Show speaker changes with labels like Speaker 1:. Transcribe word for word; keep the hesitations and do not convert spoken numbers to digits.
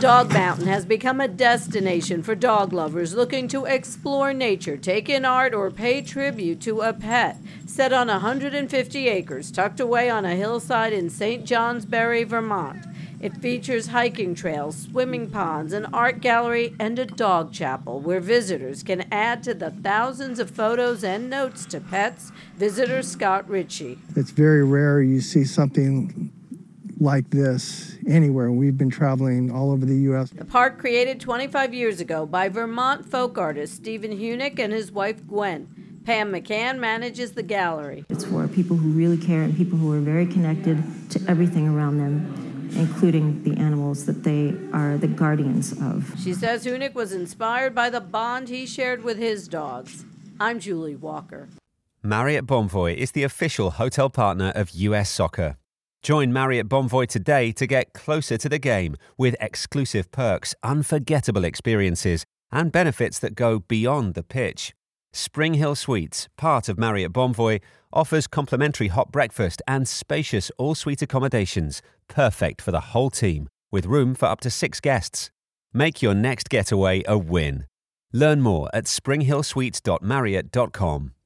Speaker 1: Dog Mountain has become a destination for dog lovers looking to explore nature, take in art, or pay tribute to a pet. Set on one hundred fifty acres, tucked away on a hillside in Saint Johnsbury, Vermont. It features hiking trails, swimming ponds, an art gallery, and a dog chapel where visitors can add to the thousands of photos and notes to pets. Visitor Scott Ritchie.
Speaker 2: It's very rare you see something like this anywhere. We've been traveling all over the U S.
Speaker 1: The park, created twenty-five years ago by Vermont folk artist Stephen Hunick and his wife Gwen. Pam McCann manages the gallery.
Speaker 3: It's for people who really care and people who are very connected to everything around them, including the animals that they are the guardians of.
Speaker 1: She says Hunick was inspired by the bond he shared with his dogs. I'm Julie Walker.
Speaker 4: Marriott Bonvoy is the official hotel partner of U S Soccer. Join Marriott Bonvoy today to get closer to the game with exclusive perks, unforgettable experiences, and benefits that go beyond the pitch. Spring Hill Suites, part of Marriott Bonvoy, offers complimentary hot breakfast and spacious all-suite accommodations, perfect for the whole team, with room for up to six guests. Make your next getaway a win. Learn more at spring hill suites dot marriott dot com.